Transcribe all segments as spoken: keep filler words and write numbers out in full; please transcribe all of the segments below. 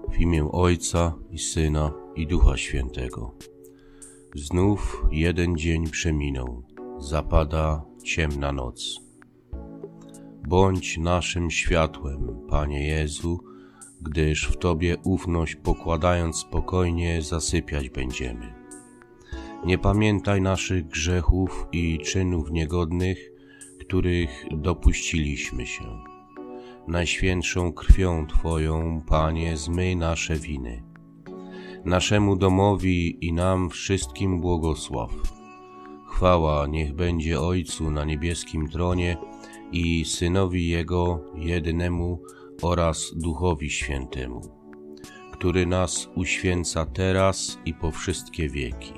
W imię Ojca i Syna i Ducha Świętego. Znów jeden dzień przeminął, zapada ciemna noc. Bądź naszym światłem, Panie Jezu, gdyż w Tobie ufność pokładając spokojnie zasypiać będziemy. Nie pamiętaj naszych grzechów i czynów niegodnych, których dopuściliśmy się. Najświętszą krwią Twoją, Panie, zmyj nasze winy. Naszemu domowi i nam wszystkim błogosław. Chwała niech będzie Ojcu na niebieskim tronie i Synowi Jego jedynemu oraz Duchowi Świętemu, który nas uświęca teraz i po wszystkie wieki.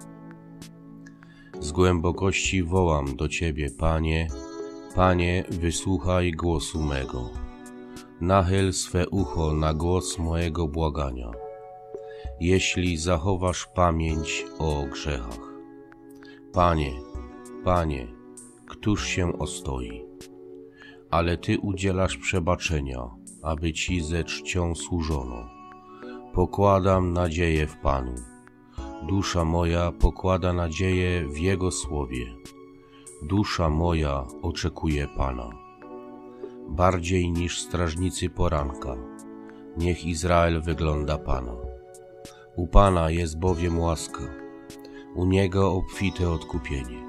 Z głębokości wołam do Ciebie, Panie, Panie, wysłuchaj głosu mego. Nachyl swe ucho na głos mojego błagania, jeśli zachowasz pamięć o grzechach. Panie, Panie, któż się ostoi? Ale Ty udzielasz przebaczenia, aby Ci ze czcią służono. Pokładam nadzieję w Panu. Dusza moja pokłada nadzieję w Jego słowie. Dusza moja oczekuje Pana. Bardziej niż strażnicy poranka, niech Izrael wygląda Pana. U Pana jest bowiem łaska, u Niego obfite odkupienie.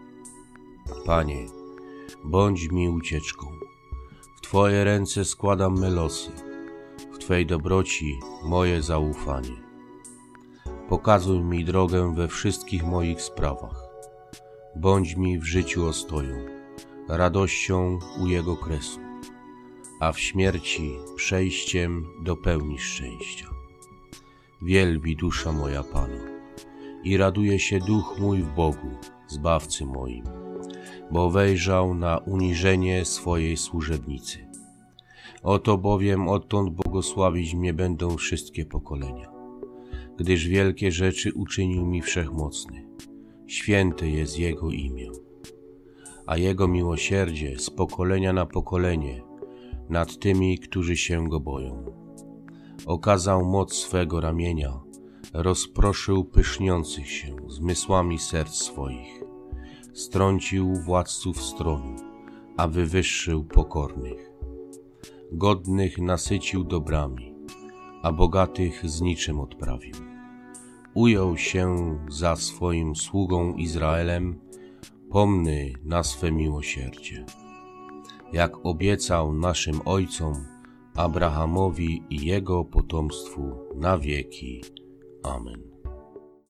Panie, bądź mi ucieczką. W Twoje ręce składam me losy, w Twej dobroci moje zaufanie. Pokazuj mi drogę we wszystkich moich sprawach. Bądź mi w życiu ostoją, radością u Jego kresu, a w śmierci przejściem do pełni szczęścia. Wielbi dusza moja Pana i raduje się duch mój w Bogu, Zbawcy moim, bo wejrzał na uniżenie swojej służebnicy. Oto bowiem odtąd błogosławić mnie będą wszystkie pokolenia, gdyż wielkie rzeczy uczynił mi Wszechmocny. Święte jest Jego imię, a Jego miłosierdzie z pokolenia na pokolenie nad tymi, którzy się Go boją. Okazał moc swego ramienia, rozproszył pyszniących się zmysłami serc swoich, strącił władców stronu, a wywyższył pokornych. Godnych nasycił dobrami, a bogatych z niczym odprawił. Ujął się za swoim sługą Izraelem, pomny na swe miłosierdzie. Jak obiecał naszym ojcom, Abrahamowi i jego potomstwu na wieki. Amen.